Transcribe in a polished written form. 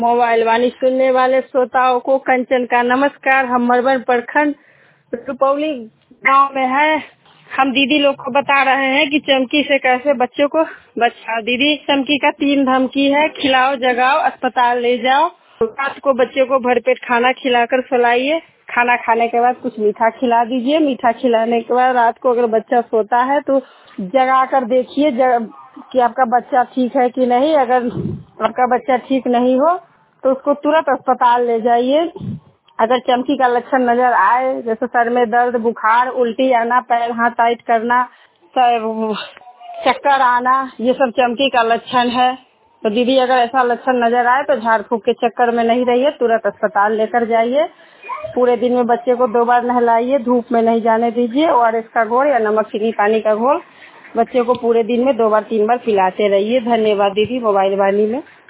Mobile वाणी सुनने वाले श्रोताओं को कंचन का नमस्कार। हम मरवन प्रखंड रुपौली गांव में है। हम दीदी लोग को बता रहे हैं कि चमकी से कैसे बच्चों को बचाओ। दीदी, चमकी का 3 धमकी है: खिलाओ, जगाओ, अस्पताल ले जाओ। रात को बच्चे को भरपेट खाना खिलाकर सुलाइए। खाना खाने के बाद कुछ मीठा खिला दीजिए। मीठा खिलाने के बाद रात को अगर बच्चा सोता है तो जगा कर देखिए कि आपका बच्चा ठीक है कि नहीं। अगर आपका बच्चा ठीक नहीं हो तो उसको तुरंत अस्पताल ले जाइए। अगर चमकी का लक्षण नजर आए, जैसे सर में दर्द, बुखार, उल्टी आना, पैर हाथ टाइट करना, चक्कर आना, ये सब चमकी का लक्षण है। तो दीदी, अगर ऐसा लक्षण नजर आए तो झाड़ फूक के चक्कर में नहीं रहिए, तुरंत अस्पताल लेकर जाइए। पूरे दिन में बच्चे को 2 बार नहलाइए, धूप में नहीं जाने दीजिए। ORS का घोल या नमक चीनी पानी का घोल बच्चे को पूरे दिन में 2 बार 3 बार पिलाते रहिए। धन्यवाद दीदी, मोबाइल वाणी में।